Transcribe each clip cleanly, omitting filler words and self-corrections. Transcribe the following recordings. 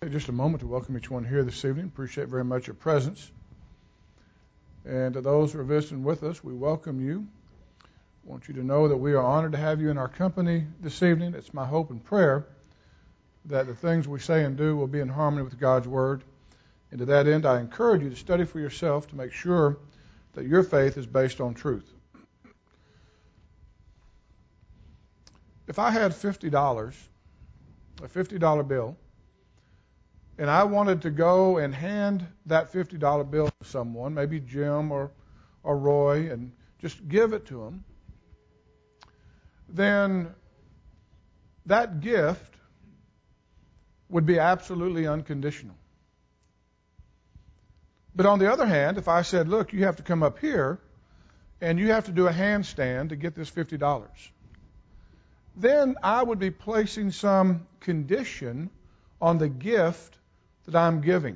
Take just a moment to welcome each one here this evening. Appreciate very much your presence. And to those who are visiting with us, we welcome you. I want you to know that we are honored to have you in our company this evening. It's my hope and prayer that the things we say and do will be in harmony with God's Word. And to that end, I encourage you to study for yourself to make sure that your faith is based on truth. If I had $50, a $50 bill, and I wanted to go and hand that $50 bill to someone, maybe Jim or Roy, and just give it to them, then that gift would be absolutely unconditional. But on the other hand, if I said, look, you have to come up here and you have to do a handstand to get this $50, then I would be placing some condition on the gift that I'm giving.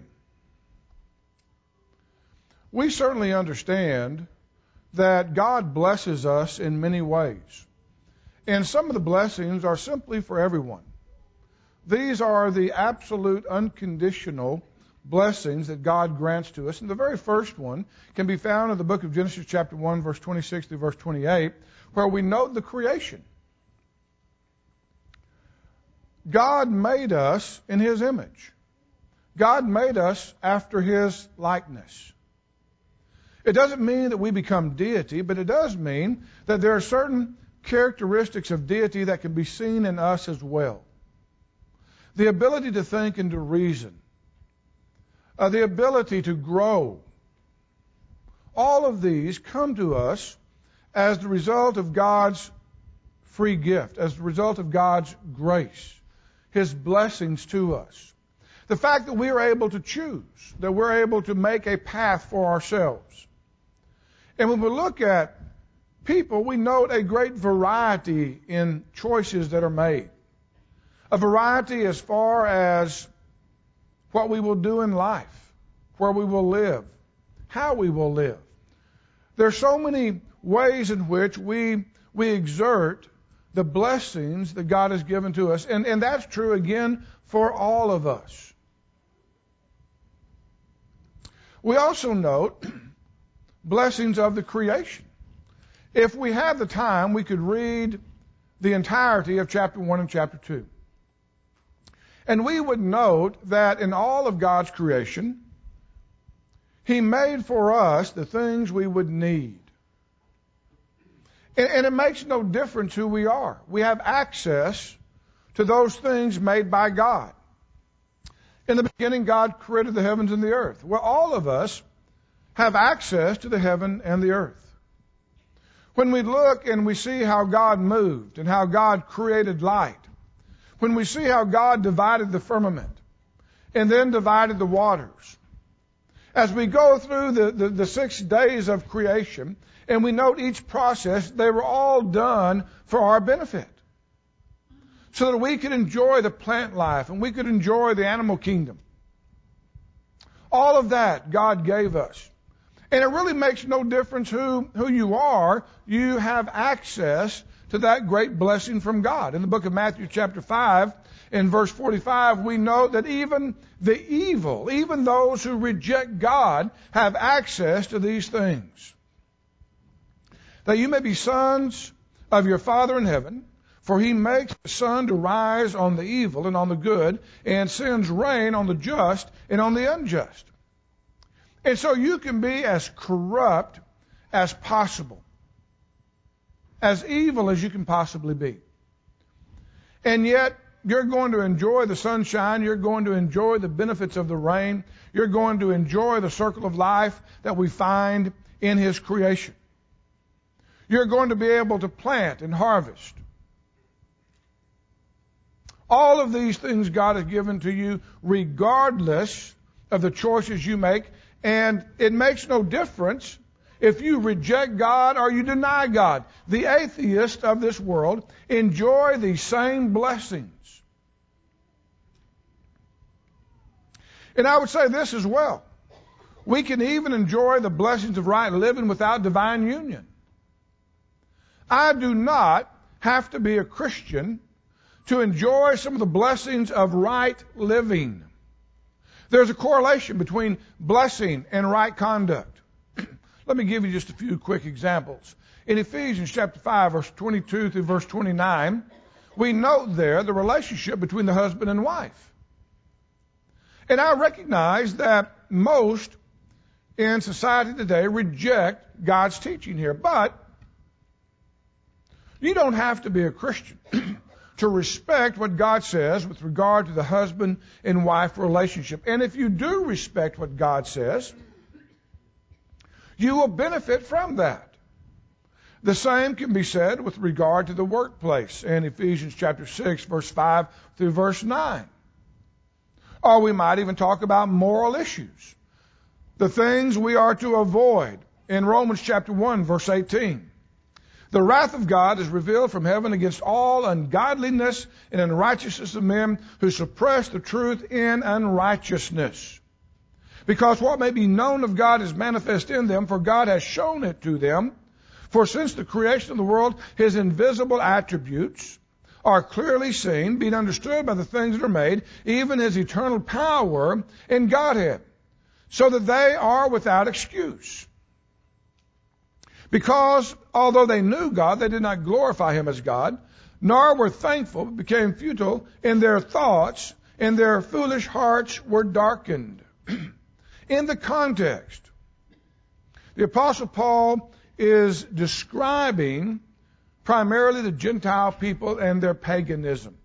We certainly understand that God blesses us in many ways. And some of the blessings are simply for everyone. These are the absolute unconditional blessings that God grants to us. And the very first one can be found in the book of Genesis chapter 1, verse 26 through verse 28, where we note the creation. God made us in His image. God made us after His likeness. It doesn't mean that we become deity, but it does mean that there are certain characteristics of deity that can be seen in us as well. The ability to think and to reason. The ability to grow. All of these come to us as the result of God's free gift, as the result of God's grace, His blessings to us. The fact that we are able to choose, that we're able to make a path for ourselves. And when we look at people, we note a great variety in choices that are made. A variety as far as what we will do in life, where we will live, how we will live. There are so many ways in which we exert the blessings that God has given to us. And that's true, again, for all of us. We also note blessings of the creation. If we had the time, we could read the entirety of chapter 1 and chapter 2. And we would note that in all of God's creation, He made for us the things we would need. And it makes no difference who we are. We have access to those things made by God. In the beginning, God created the heavens and the earth. Well, all of us have access to the heaven and the earth. When we look and we see how God moved and how God created light, when we see how God divided the firmament and then divided the waters, as we go through the 6 days of creation and we note each process, they were all done for our benefit, so that we could enjoy the plant life and we could enjoy the animal kingdom. All of that God gave us. And it really makes no difference who you are. You have access to that great blessing from God. In the book of Matthew chapter 5, in verse 45, we know that even the evil, even those who reject God, have access to these things. That you may be sons of your Father in heaven, for He makes the sun to rise on the evil and on the good, and sends rain on the just and on the unjust. And so you can be as corrupt as possible, as evil as you can possibly be. And yet, you're going to enjoy the sunshine, you're going to enjoy the benefits of the rain, you're going to enjoy the circle of life that we find in His creation. You're going to be able to plant and harvest. All of these things God has given to you regardless of the choices you make. And it makes no difference if you reject God or you deny God. The atheists of this world enjoy the same blessings. And I would say this as well. We can even enjoy the blessings of right living without divine union. I do not have to be a Christian to enjoy some of the blessings of right living. There's a correlation between blessing and right conduct. Let me give you just a few quick examples. In Ephesians chapter 5, verse 22 through verse 29, we note there the relationship between the husband and wife. And I recognize that most in society today reject God's teaching here. But you don't have to be a Christian to respect what God says with regard to the husband and wife relationship. And if you do respect what God says, you will benefit from that. The same can be said with regard to the workplace in Ephesians chapter 6, verse 5 through verse 9. Or we might even talk about moral issues, the things we are to avoid in Romans chapter 1, verse 18. The wrath of God is revealed from heaven against all ungodliness and unrighteousness of men who suppress the truth in unrighteousness. Because what may be known of God is manifest in them, for God has shown it to them. For since the creation of the world, his invisible attributes are clearly seen, being understood by the things that are made, even his eternal power in Godhead, so that they are without excuse. Because although they knew God, they did not glorify him as God, nor were thankful, but became futile in their thoughts, and their foolish hearts were darkened. In the context, the Apostle Paul is describing primarily the Gentile people and their paganism.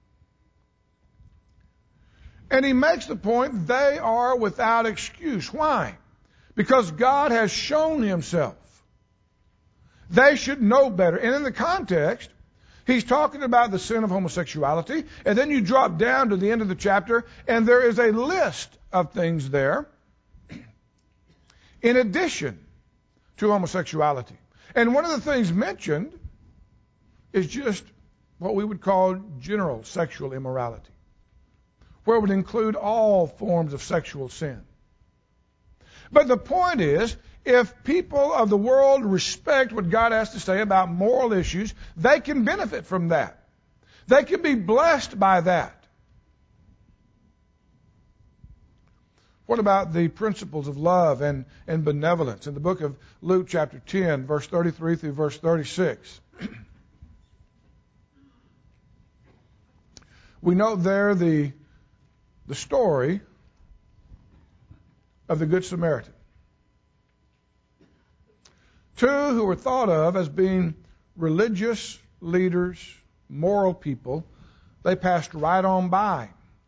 And he makes the point they are without excuse. Why? Because God has shown himself. They should know better. And in the context, he's talking about the sin of homosexuality. And then you drop down to the end of the chapter, and there is a list of things there in addition to homosexuality. And one of the things mentioned is just what we would call general sexual immorality, where it would include all forms of sexual sin. But the point is, if people of the world respect what God has to say about moral issues, they can benefit from that. They can be blessed by that. What about the principles of love and benevolence? In the book of Luke chapter 10, verse 33 through verse 36. We note there the story of the Good Samaritan. Two who were thought of as being religious leaders, moral people, they passed right on by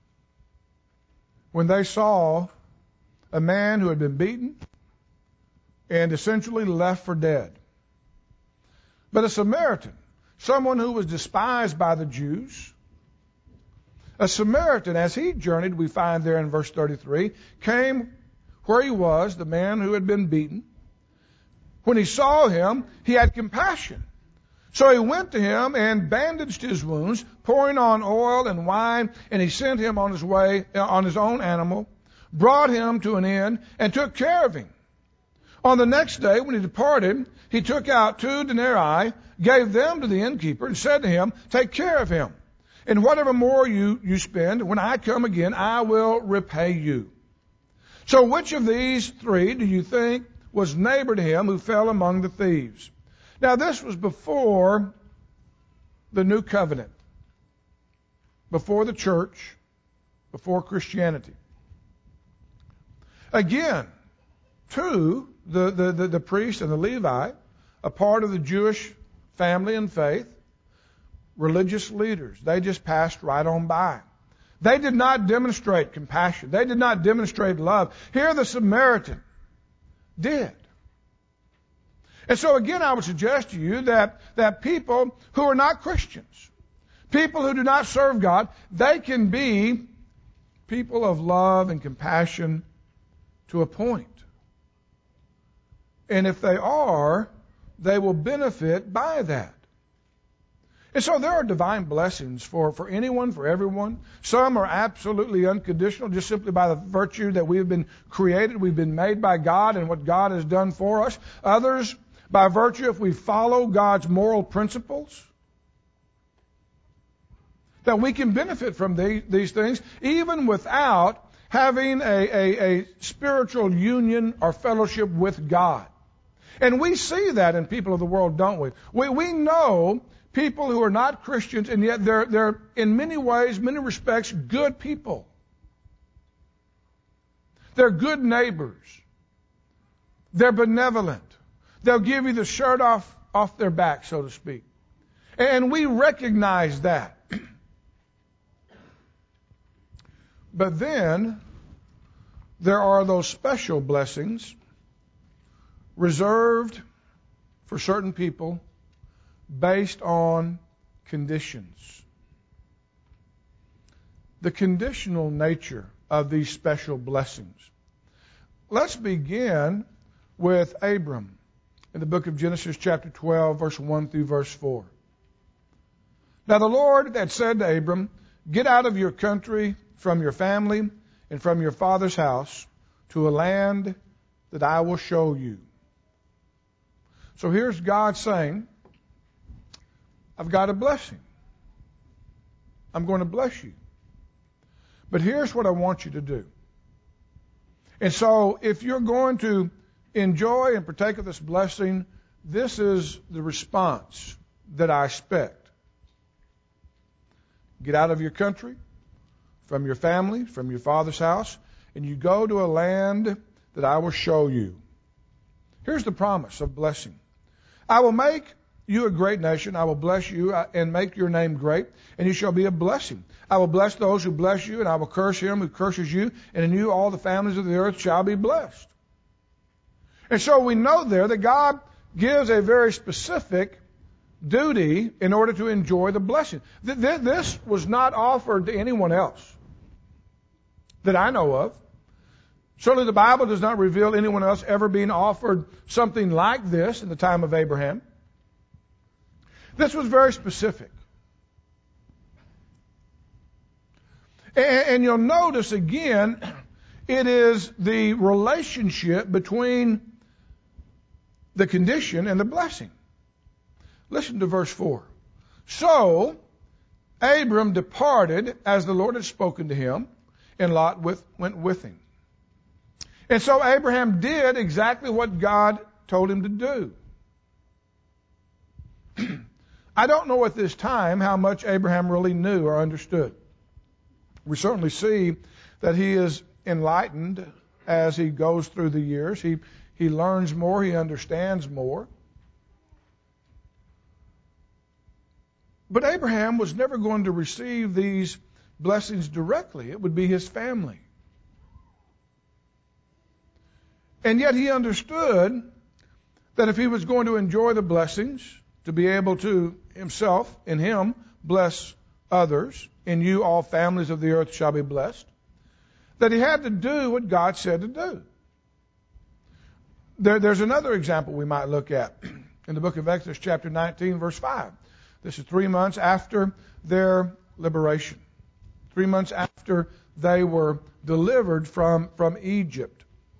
when they saw a man who had been beaten and essentially left for dead. But a Samaritan, someone who was despised by the Jews, a Samaritan, as he journeyed, we find there in verse 33, came where he was, the man who had been beaten. When he saw him, he had compassion. So he went to him and bandaged his wounds, pouring on oil and wine, and he sent him on his way on his own animal, brought him to an inn, and took care of him. On the next day, when he departed, he took out 2 denarii, gave them to the innkeeper, and said to him, "Take care of him, and whatever more you spend, when I come again, I will repay you." So which of these 3 do you think was neighbor to him who fell among the thieves? Now this was before the new covenant, before the church, before Christianity. Again, 2, the priest and the Levite, a part of the Jewish family and faith, religious leaders, they just passed right on by. They did not demonstrate compassion. They did not demonstrate love. Here the Samaritan did. And so again, I would suggest to you that people who are not Christians, people who do not serve God, they can be people of love and compassion to a point. And if they are, they will benefit by that. And so there are divine blessings for anyone, for everyone. Some are absolutely unconditional, just simply by the virtue that we have been created, we've been made by God and what God has done for us. Others, by virtue if we follow God's moral principles, that we can benefit from these things, even without having a spiritual union or fellowship with God. And we see that in people of the world, don't we? We know people who are not Christians, and yet they're in many ways, many respects, good people. They're good neighbors. They're benevolent. They'll give you the shirt off their back, so to speak. And we recognize that. But then there are those special blessings reserved for certain people based on conditions. The conditional nature of these special blessings. Let's begin with Abram in the book of Genesis chapter 12, verse 1 through verse 4. Now the Lord had said to Abram, "Get out of your country, from your family, and from your father's house, to a land that I will show you." So here's God saying, I've got a blessing. I'm going to bless you. But here's what I want you to do. And so if you're going to enjoy and partake of this blessing, this is the response that I expect. Get out of your country, from your family, from your father's house, and you go to a land that I will show you. Here's the promise of blessing. I will make you a great nation. I will bless you and make your name great, and you shall be a blessing. I will bless those who bless you, and I will curse him who curses you, and in you all the families of the earth shall be blessed. And so we know there that God gives a very specific duty in order to enjoy the blessing. This was not offered to anyone else that I know of. Certainly the Bible does not reveal anyone else ever being offered something like this in the time of Abraham. This was very specific. And you'll notice again, it is the relationship between the condition and the blessing. Listen to verse 4. So Abram departed as the Lord had spoken to him, and Lot went with him. And so Abraham did exactly what God told him to do. I don't know at this time how much Abraham really knew or understood. We certainly see that he is enlightened as he goes through the years. He learns more, he understands more. But Abraham was never going to receive these blessings directly. It would be his family. And yet he understood that if he was going to enjoy the blessings, to be able to himself, in him, bless others, in you all families of the earth shall be blessed, that he had to do what God said to do. There's another example we might look at in the book of Exodus chapter 19, verse 5. This is 3 months after their liberation. 3 months after they were delivered from Egypt.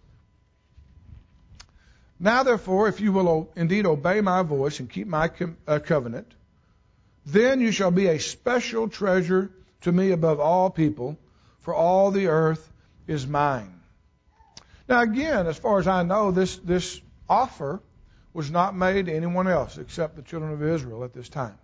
Now, therefore, if you will indeed obey my voice and keep my covenant, then you shall be a special treasure to me above all people, for all the earth is mine. Now, again, as far as I know, this offer was not made to anyone else except the children of Israel at this time.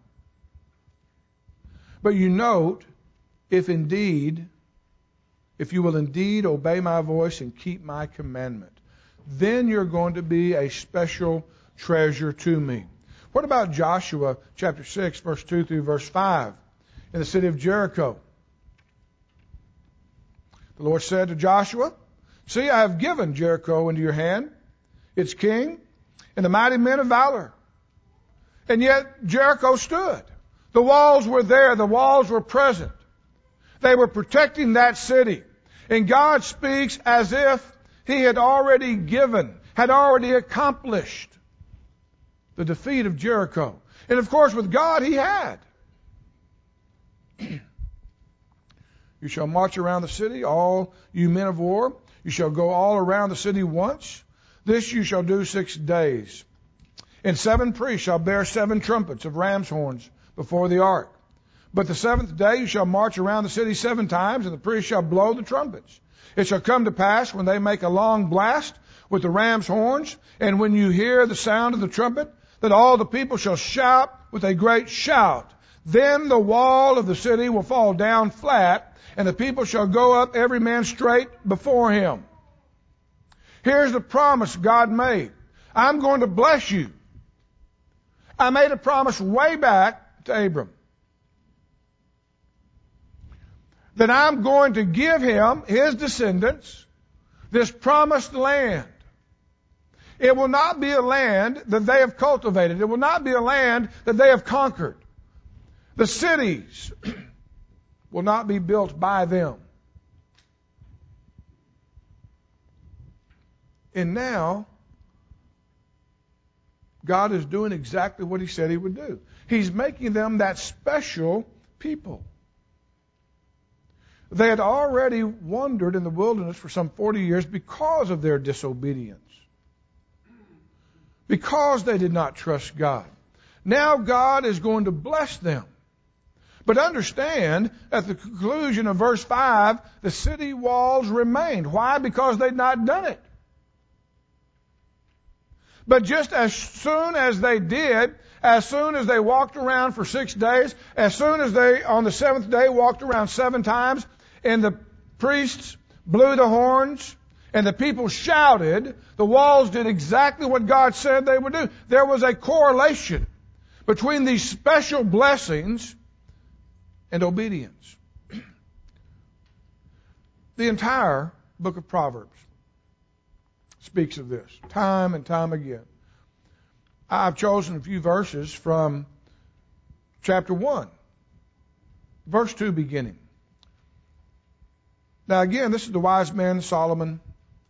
But you note, if you will indeed obey my voice and keep my commandment, then you're going to be a special treasure to me. What about Joshua chapter 6, verse 2 through verse 5 in the city of Jericho? The Lord said to Joshua, "See, I have given Jericho into your hand, its king, and the mighty men of valor." And yet Jericho stood. The walls were there. The walls were present. They were protecting that city. And God speaks as if He had already given, had already accomplished the defeat of Jericho. And of course, with God, He had. You shall march around the city, all you men of war. You shall go all around the city once. This you shall do 6 days. And 7 priests shall bear 7 trumpets of ram's horns before the ark. But the seventh day you shall march around the city 7 times, and the priests shall blow the trumpets. It shall come to pass when they make a long blast with the ram's horns, and when you hear the sound of the trumpet, that all the people shall shout with a great shout. Then the wall of the city will fall down flat, and the people shall go up every man straight before him. Here's the promise God made. I'm going to bless you. I made a promise way back to Abram that I'm going to give him, his descendants, this promised land. It will not be a land that they have cultivated. It will not be a land that they have conquered. The cities will not be built by them. And now, God is doing exactly what He said He would do. He's making them that special people. They had already wandered in the wilderness for some 40 years because of their disobedience. Because they did not trust God. Now God is going to bless them. But understand, at the conclusion of verse 5, the city walls remained. Why? Because they'd not done it. But just as soon as they did, as soon as they walked around for 6 days, as soon as they, on the 7th day, walked around 7 times, and the priests blew the horns, and the people shouted, the walls did exactly what God said they would do. There was a correlation between these special blessings and obedience. The entire book of Proverbs speaks of this time and time again. I've chosen a few verses from chapter 1, verse 2 beginning. Now again, this is the wise man Solomon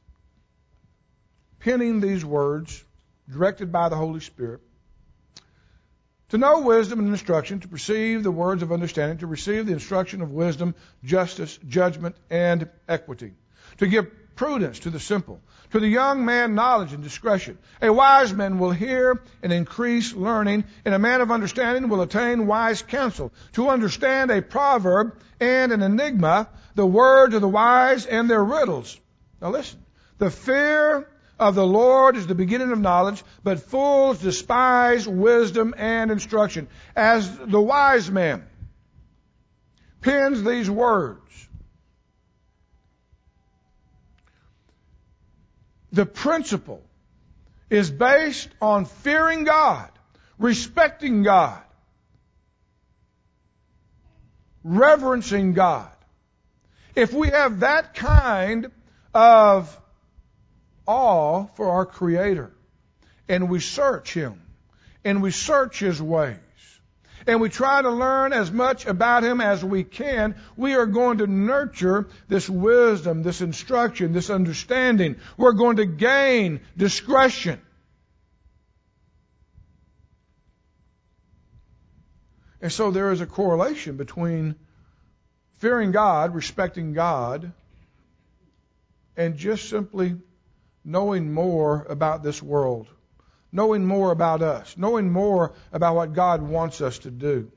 penning these words, directed by the Holy Spirit. To know wisdom and instruction, to perceive the words of understanding, to receive the instruction of wisdom, justice, judgment, and equity. To give prudence to the simple. To the young man knowledge and discretion. A wise man will hear and increase learning, and a man of understanding will attain wise counsel. To understand a proverb and an enigma, the words of the wise and their riddles. Now listen. The fear of the Lord is the beginning of knowledge, but fools despise wisdom and instruction. As the wise man pens these words, the principle is based on fearing God, respecting God, reverencing God. If we have that kind of awe for our Creator, and we search Him, and we search His ways, and we try to learn as much about Him as we can, we are going to nurture this wisdom, this instruction, this understanding. We're going to gain discretion. And so there is a correlation between fearing God, respecting God, and just simply knowing more about this world, knowing more about us, knowing more about what God wants us to do.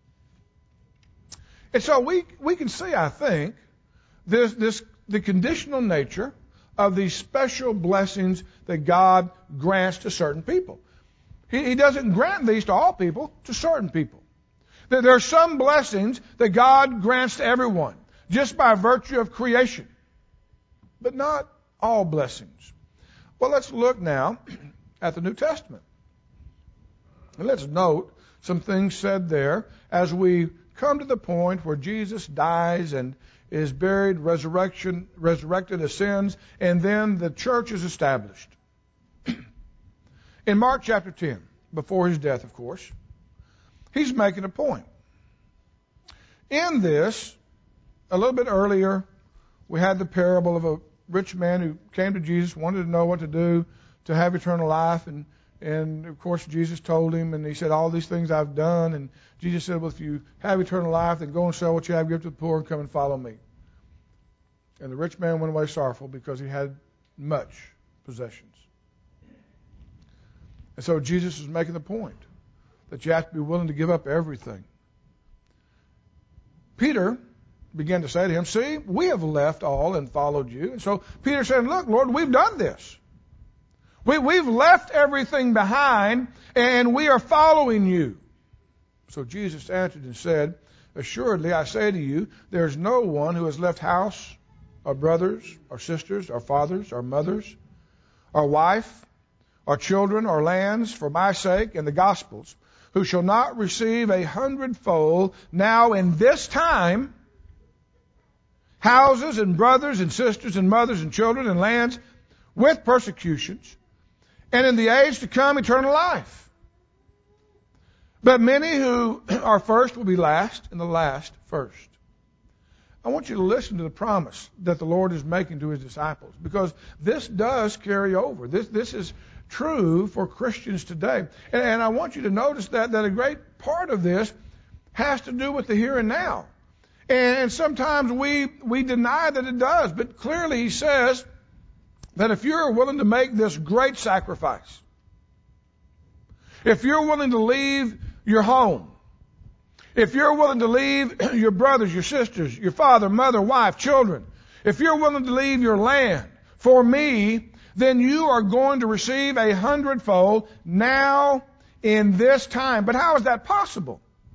And so we can see, I think, the conditional nature of these special blessings that God grants to certain people. He doesn't grant these to all people, to certain people. There are some blessings that God grants to everyone, just by virtue of creation, but not all blessings. Well, let's look now at the New Testament. And let's note some things said there as we come to the point where Jesus dies and is buried, resurrected, ascends, and then the church is established. In Mark chapter 10, before his death, of course, he's making a point. In this, a little bit earlier, we had the parable of a rich man who came to Jesus, wanted to know what to do to have eternal life, and of course Jesus told him, and he said, all these things I've done, and Jesus said, well, if you have eternal life, then go and sell what you have, give to the poor, and come and follow me. And the rich man went away sorrowful because he had much possessions. And so Jesus is making the point that you have to be willing to give up everything Peter began to say to him, see, we have left all and followed you. And so Peter said, look, Lord, we've done this. We've left everything behind and we are following you. So Jesus answered and said, assuredly, I say to you, there is no one who has left house, or brothers, or sisters, or fathers, or mothers, or wife, or children, or lands for my sake and the gospel's, who shall not receive 100-fold now in this time, houses and brothers and sisters and mothers and children and lands with persecutions, and in the age to come eternal life. But many who are first will be last, and the last first. I want you to listen to the promise that the Lord is making to his disciples, because this does carry over. This is true for Christians today. And I want you to notice that a great part of this has to do with the here and now. And sometimes we deny that it does, but clearly he says that if you're willing to make this great sacrifice, if you're willing to leave your home, if you're willing to leave your brothers, your sisters, your father, mother, wife, children, if you're willing to leave your land for me, then you are going to receive 100-fold now in this time. But how is that possible?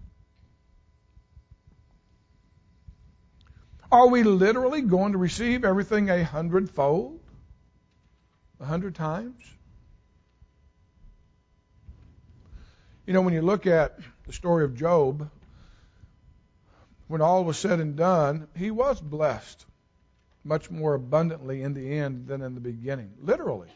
Are we literally going to receive everything 100-fold? 100 times? You know, when you look at the story of Job, when all was said and done, he was blessed much more abundantly in the end than in the beginning, literally.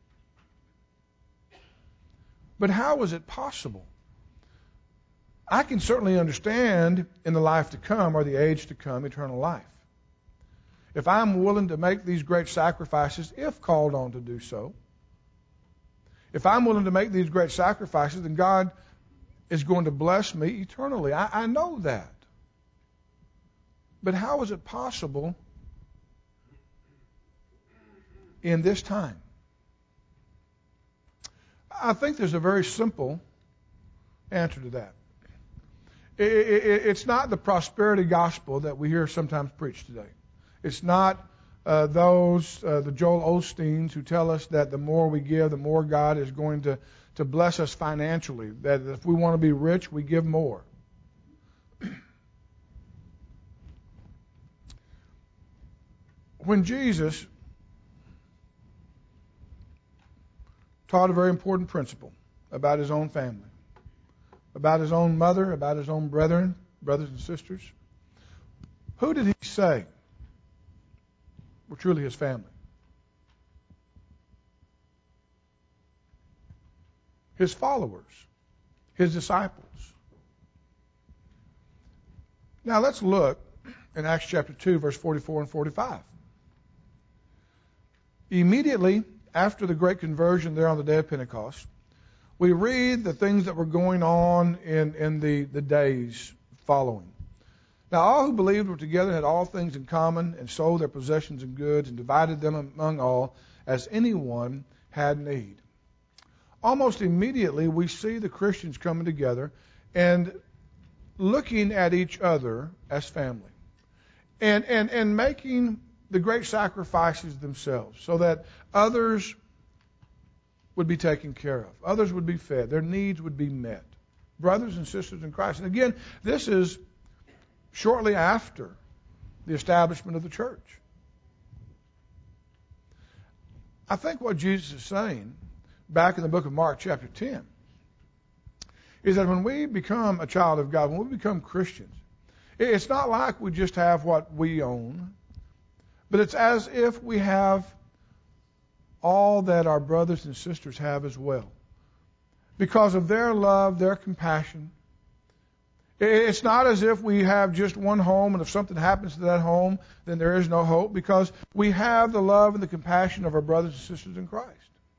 But how was it possible? I can certainly understand in the life to come, or the age to come, eternal life. If I'm willing to make these great sacrifices, if called on to do so, if I'm willing to make these great sacrifices, then God is going to bless me eternally. I know that. But how is it possible in this time? I think there's a very simple answer to that. It's not the prosperity gospel that we hear sometimes preached today. It's not the Joel Osteens who tell us that the more we give, the more God is going to bless us financially. That if we want to be rich, we give more. When Jesus taught a very important principle about his own family, about his own mother, about his own brethren, brothers and sisters, who did he say were truly his family? His followers, his disciples. Now let's look in Acts chapter 2, verse 44 and 45. Immediately after the great conversion there on the day of Pentecost, we read the things that were going on in the days following. Now all who believed were together, had all things in common, and sold their possessions and goods, and divided them among all, as anyone had need. Almost immediately we see the Christians coming together and looking at each other as family. And making the great sacrifices themselves so that others would be taken care of. Others would be fed. Their needs would be met. Brothers and sisters in Christ. And again, this is shortly after the establishment of the church. I think what Jesus is saying back in the book of Mark chapter 10 is that when we become a child of God, when we become Christians, it's not like we just have what we own, but it's as if we have all that our brothers and sisters have as well. Because of their love, their compassion. It's not as if we have just one home, and if something happens to that home, then there is no hope, because we have the love and the compassion of our brothers and sisters in Christ.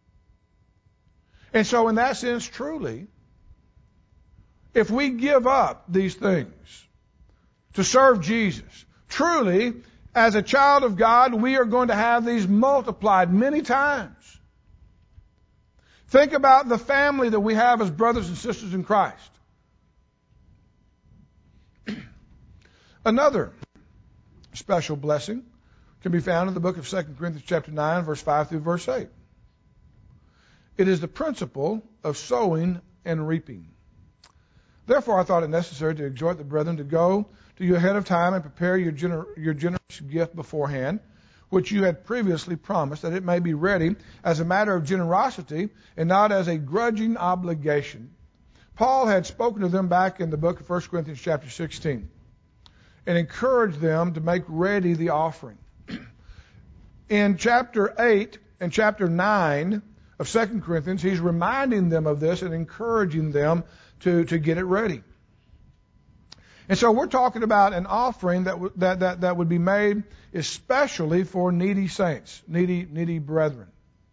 And so in that sense, truly, if we give up these things to serve Jesus, truly, as a child of God, we are going to have these multiplied many times. Think about the family that we have as brothers and sisters in Christ. Another special blessing can be found in the book of 2 Corinthians chapter 9, verse 5 through verse 8. It is the principle of sowing and reaping. Therefore, I thought it necessary to exhort the brethren to go to you ahead of time and prepare your generous gift beforehand, which you had previously promised, that it may be ready as a matter of generosity and not as a grudging obligation. Paul had spoken to them back in the book of 1 Corinthians chapter 16 and encouraged them to make ready the offering. In chapter 8 and chapter 9 of 2 Corinthians, he's reminding them of this and encouraging them to get it ready. And so we're talking about an offering that would be made especially for needy saints, needy brethren.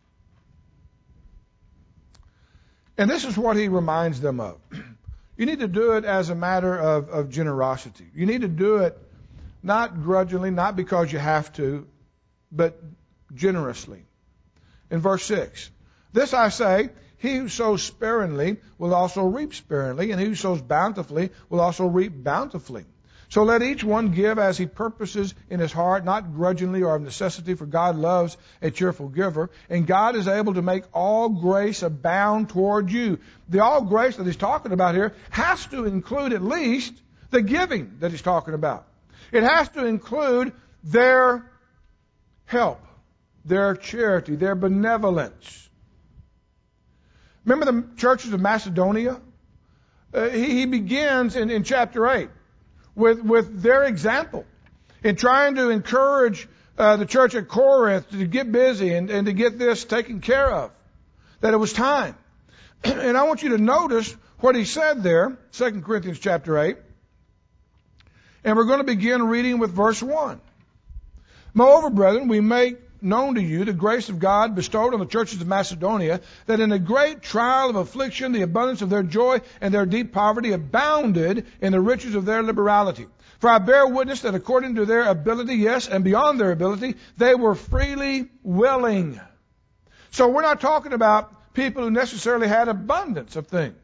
And this is what he reminds them of. You need to do it as a matter of generosity. You need to do it not grudgingly, not because you have to, but generously. In verse 6, this I say, he who sows sparingly will also reap sparingly, and he who sows bountifully will also reap bountifully. So let each one give as he purposes in his heart, not grudgingly or of necessity, for God loves a cheerful giver. And God is able to make all grace abound toward you. The all grace that he's talking about here has to include at least the giving that he's talking about. It has to include their help, their charity, their benevolence. Remember the churches of Macedonia? He begins in chapter 8 with their example in trying to encourage the church at Corinth to get busy and to get this taken care of, that it was time. And I want you to notice what he said there, 2 Corinthians chapter 8. And we're going to begin reading with verse 1. Moreover, brethren, we make known to you the grace of God bestowed on the churches of Macedonia, that in a great trial of affliction the abundance of their joy and their deep poverty abounded in the riches of their liberality. For I bear witness that according to their ability, yes, and beyond their ability, they were freely willing. So we're not talking about people who necessarily had abundance of things.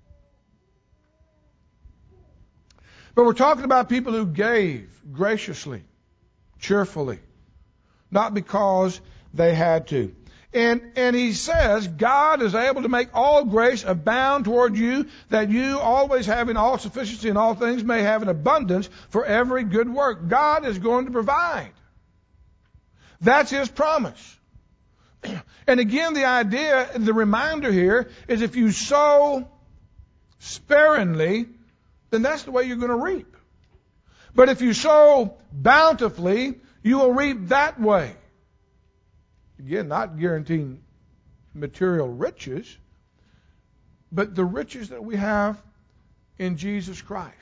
But we're talking about people who gave graciously, cheerfully, not because they had to. And he says, God is able to make all grace abound toward you, that you always having all sufficiency in all things may have an abundance for every good work. God is going to provide. That's his promise. And again, the idea, the reminder here is if you sow sparingly, then that's the way you're going to reap. But if you sow bountifully, you will reap that way. Again, not guaranteeing material riches, but the riches that we have in Jesus Christ.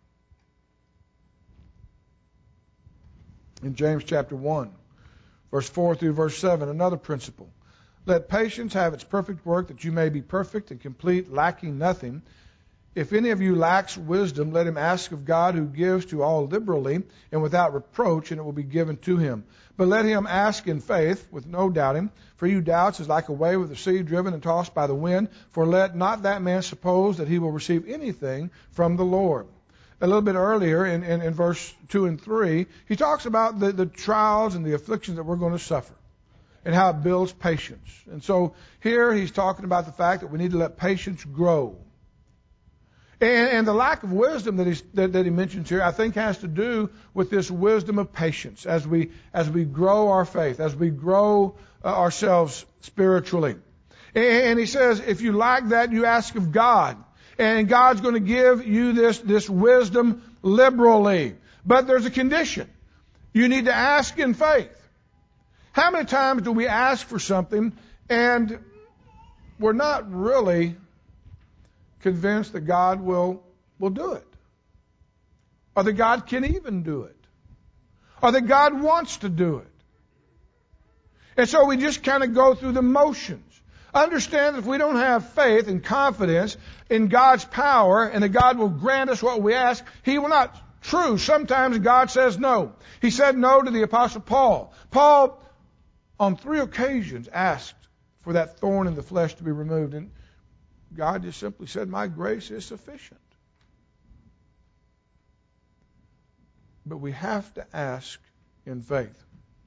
In James chapter 1, verse 4 through verse 7, another principle. Let patience have its perfect work, that you may be perfect and complete, lacking nothing. If any of you lacks wisdom, let him ask of God, who gives to all liberally and without reproach, and it will be given to him. But let him ask in faith, with no doubting. For you doubts is like a wave of the sea, driven and tossed by the wind. For let not that man suppose that he will receive anything from the Lord. A little bit earlier, in verse 2 and 3, he talks about the trials and the afflictions that we're going to suffer, and how it builds patience. And so here he's talking about the fact that we need to let patience grow. And the lack of wisdom that he mentions here, I think, has to do with this wisdom of patience as we grow our faith, as we grow ourselves spiritually. And he says, if you lack that, you ask of God, and God's going to give you this wisdom liberally. But there's a condition. You need to ask in faith. How many times do we ask for something and we're not really convinced that God will do it, or that God can even do it, or that God wants to do it? And so we just kind of go through the motions. Understand that if we don't have faith and confidence in God's power and that God will grant us what we ask, He will not. True, sometimes God says no. He said no to the Apostle Paul. Paul, on 3 occasions, asked for that thorn in the flesh to be removed, and God just simply said, my grace is sufficient. but we have to ask in faith.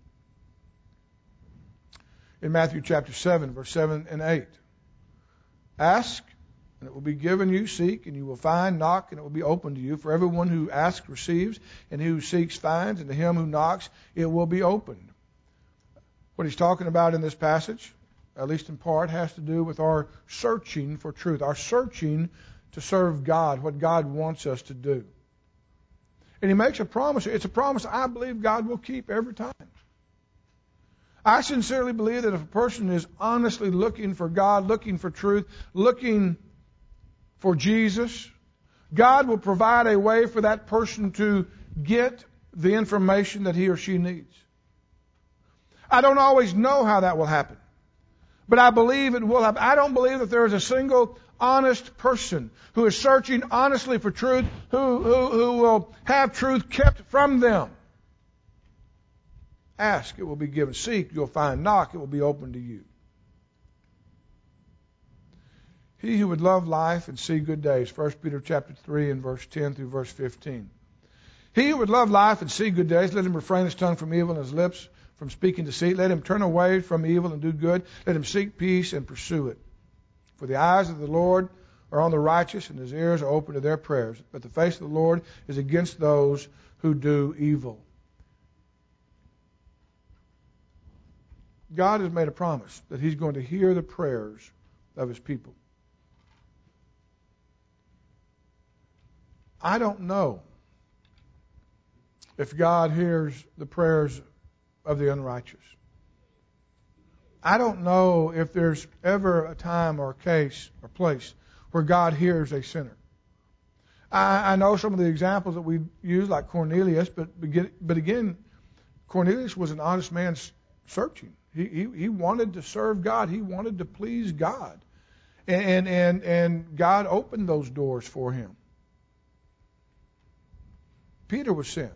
In Matthew chapter 7, verse 7 and 8, ask, and it will be given you. Seek, and you will find. Knock, and it will be opened to you. For everyone who asks receives, and he who seeks finds, and to him who knocks it will be opened. What he's talking about in this passage, at least in part, has to do with our searching for truth, our searching to serve God, what God wants us to do. And he makes a promise. It's a promise I believe God will keep every time. I sincerely believe that if a person is honestly looking for God, looking for truth, looking for Jesus, God will provide a way for that person to get the information that he or she needs. I don't always know how that will happen, but I believe it will happen. I don't believe that there is a single honest person who is searching honestly for truth, who will have truth kept from them. Ask, it will be given. Seek, you'll find. Knock, it will be opened to you. He who would love life and see good days. 1 Peter chapter 3 and verse 10 through verse 15. He who would love life and see good days, let him refrain his tongue from evil and his lips from speaking deceit. Let him turn away from evil and do good. Let him seek peace and pursue it. For the eyes of the Lord are on the righteous, and his ears are open to their prayers. But the face of the Lord is against those who do evil. God has made a promise that he's going to hear the prayers of his people. I don't know if God hears the prayers of the unrighteous. I don't know if there's ever a time or a case or place where God hears a sinner. I know some of the examples that we use, like Cornelius, but again, Cornelius was an honest man searching. He wanted to serve God. He wanted to please God. And God opened those doors for him. Peter was sent.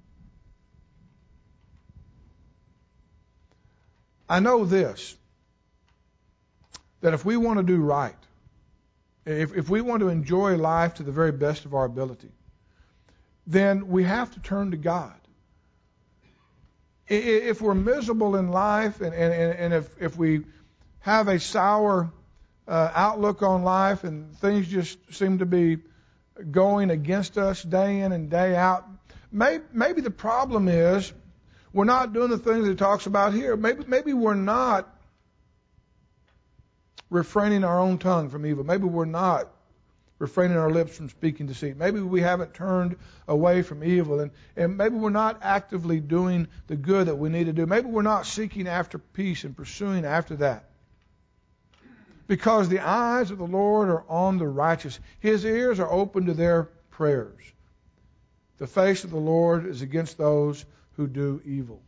I know this, that if we want to do right, if we want to enjoy life to the very best of our ability, then we have to turn to God. If we're miserable in life and if we have a sour outlook on life and things just seem to be going against us day in and day out, maybe the problem is we're not doing the things that it talks about here. Maybe we're not refraining our own tongue from evil. Maybe we're not refraining our lips from speaking deceit. Maybe we haven't turned away from evil, and maybe we're not actively doing the good that we need to do. Maybe we're not seeking after peace and pursuing after that. Because the eyes of the Lord are on the righteous. His ears are open to their prayers. The face of the Lord is against those who do evil.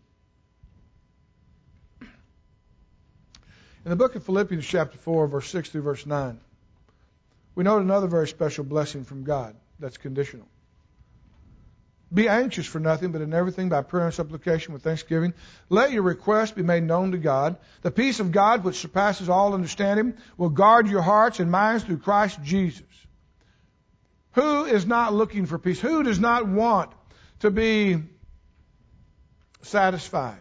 In the book of Philippians chapter 4, verse 6 through verse 9, we note another very special blessing from God that's conditional. Be anxious for nothing, but in everything by prayer and supplication with thanksgiving, let your requests be made known to God. The peace of God, which surpasses all understanding, will guard your hearts and minds through Christ Jesus. Who is not looking for peace? Who does not want to be satisfied?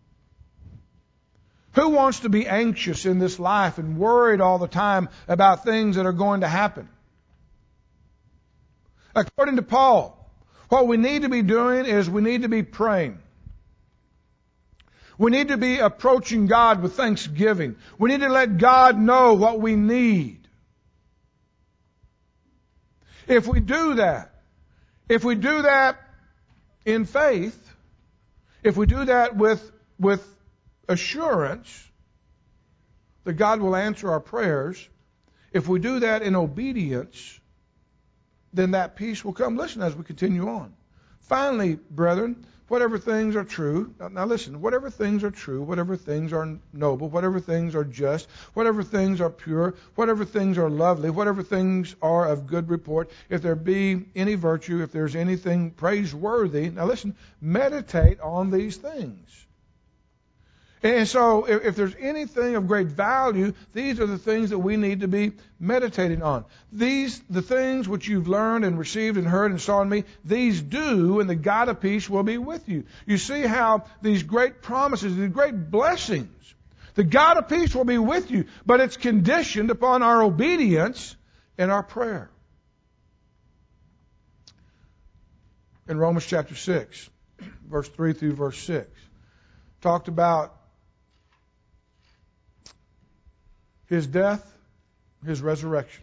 Who wants to be anxious in this life and worried all the time about things that are going to happen? According to Paul, what we need to be doing is we need to be praying. We need to be approaching God with thanksgiving. We need to let God know what we need. If we do that in faith, if we do that with assurance that God will answer our prayers, if we do that in obedience, then that peace will come. Listen as we continue on. Finally, brethren, whatever things are true, now listen, whatever things are true, whatever things are noble, whatever things are just, whatever things are pure, whatever things are lovely, whatever things are of good report, if there be any virtue, if there's anything praiseworthy, now listen, meditate on these things. And so if there's anything of great value, these are the things that we need to be meditating on. The things which you've learned and received and heard and saw in me, these do, and the God of peace will be with you. You see how these great promises, these great blessings, the God of peace will be with you, but it's conditioned upon our obedience and our prayer. In Romans chapter 6, verse 3 through verse 6, talked about His death, His resurrection.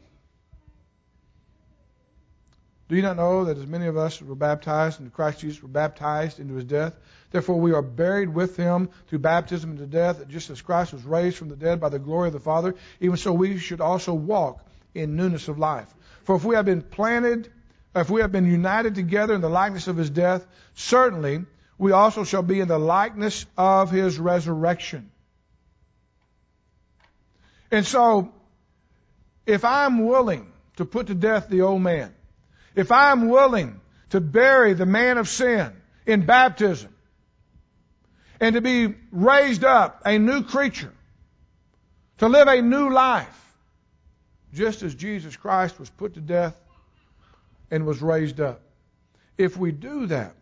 Do you not know that as many of us were baptized into Christ Jesus were baptized into His death? Therefore we are buried with Him through baptism into death, that just as Christ was raised from the dead by the glory of the Father, even so we should also walk in newness of life. For if we have been united together in the likeness of His death, certainly we also shall be in the likeness of His resurrection. And so, if I'm willing to put to death the old man, if I'm willing to bury the man of sin in baptism, and to be raised up a new creature, to live a new life, just as Jesus Christ was put to death and was raised up. If we do that,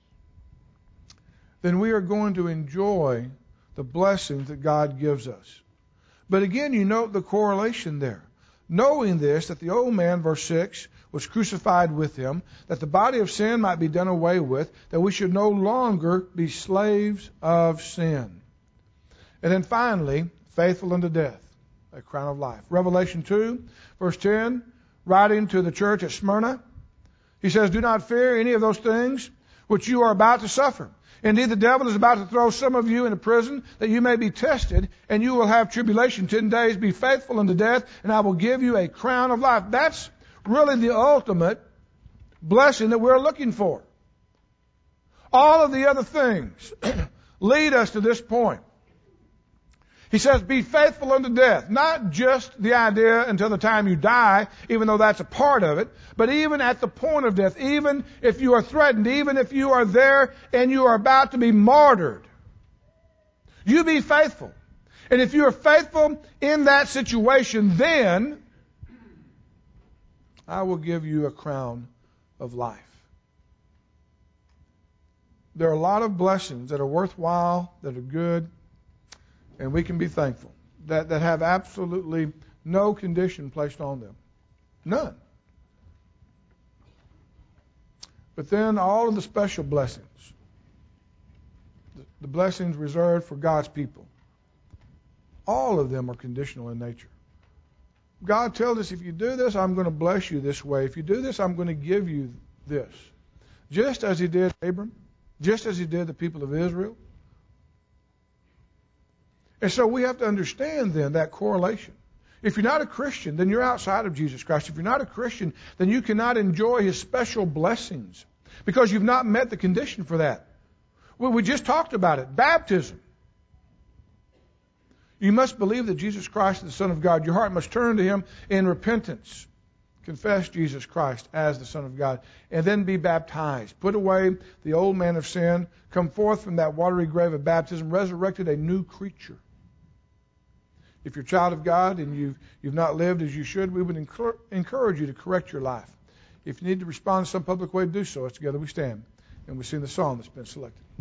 then we are going to enjoy the blessings that God gives us. But again, you note the correlation there. Knowing this, that the old man, verse 6, was crucified with Him, that the body of sin might be done away with, that we should no longer be slaves of sin. And then finally, faithful unto death, a crown of life. Revelation 2, verse 10, writing to the church at Smyrna, he says, do not fear any of those things which you are about to suffer. Indeed, the devil is about to throw some of you into prison, that you may be tested, and you will have tribulation 10 days. Be faithful unto death, and I will give you a crown of life. That's really the ultimate blessing that we're looking for. All of the other things lead us to this point. He says, be faithful unto death. Not just the idea until the time you die, even though that's a part of it, but even at the point of death, even if you are threatened, even if you are there and you are about to be martyred, you be faithful. And if you are faithful in that situation, then I will give you a crown of life. There are a lot of blessings that are worthwhile, that are good, and we can be thankful, that have absolutely no condition placed on them. None. But then all of the special blessings, the blessings reserved for God's people, all of them are conditional in nature. God tells us, if you do this, I'm going to bless you this way. If you do this, I'm going to give you this. Just as He did Abram, just as He did the people of Israel. And so we have to understand then that correlation. If you're not a Christian, then you're outside of Jesus Christ. If you're not a Christian, then you cannot enjoy His special blessings because you've not met the condition for that. Well, we just talked about it. Baptism. You must believe that Jesus Christ is the Son of God. Your heart must turn to Him in repentance. Confess Jesus Christ as the Son of God. And then be baptized. Put away the old man of sin. Come forth from that watery grave of baptism. Resurrected a new creature. If you're a child of God and you've not lived as you should, we would encourage you to correct your life. If you need to respond in some public way, do so. As together we stand and we sing the song that's been selected.